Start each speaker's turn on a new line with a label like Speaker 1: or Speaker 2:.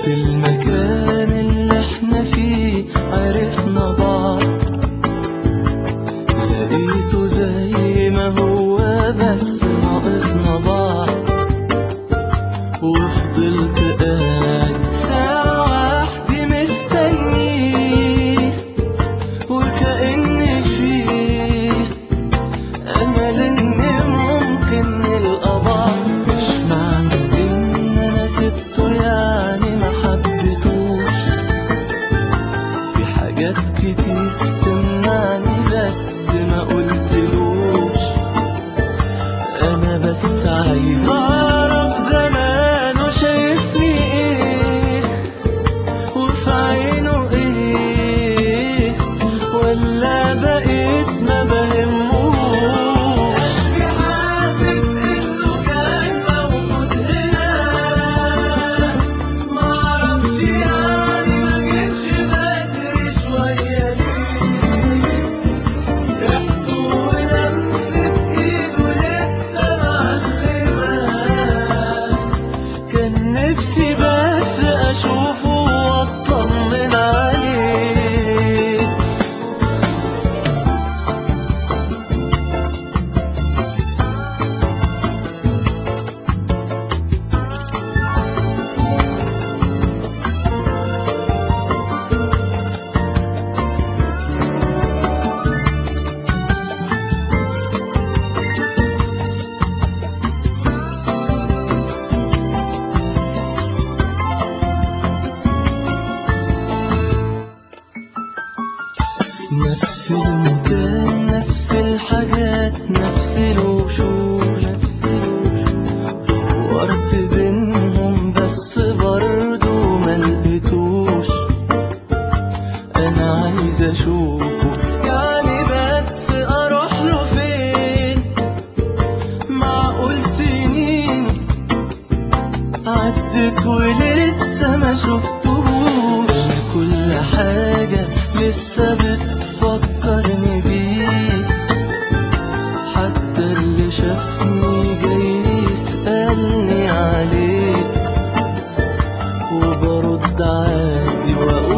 Speaker 1: في المكان اللي احنا فيه عرفنا بعض، لقيته زي ما هو بس ناقصنا بعض. وفضلت قاعد ساعة واحدة مستنيه، وكأن فيه أمل إن ممكن نلقى بعض. مش معنى إن أنا سبته يعني ما حبيتوش، في حاجات كتير تمنعني بس ما قلتلوش. أنا بس عايز أعرف زمانه شايفني إيه، وفي عينه إيه، ولا بقيت ما بهموش. قلبي حاسس إنه كان موجود هنا، معرفش يعني ما جيتش بدري شوية ليه. ريحته ولمسة إيده لسه معلمة، كان نفسي بس أشوفه وأطمن عليه. نفس المكان، نفس الحاجات، نفس الوشوش. دورت بينهم بس برضو ملقتوش. أنا عايز أشوفه يعني بس أروح له فين؟ معقول سنين عدت ولسه ما شفتهوش. كل حاجة لسه بتفكرني بيه، حتى اللي شافني جاي يسألني عليه، وبرد عادي وأقول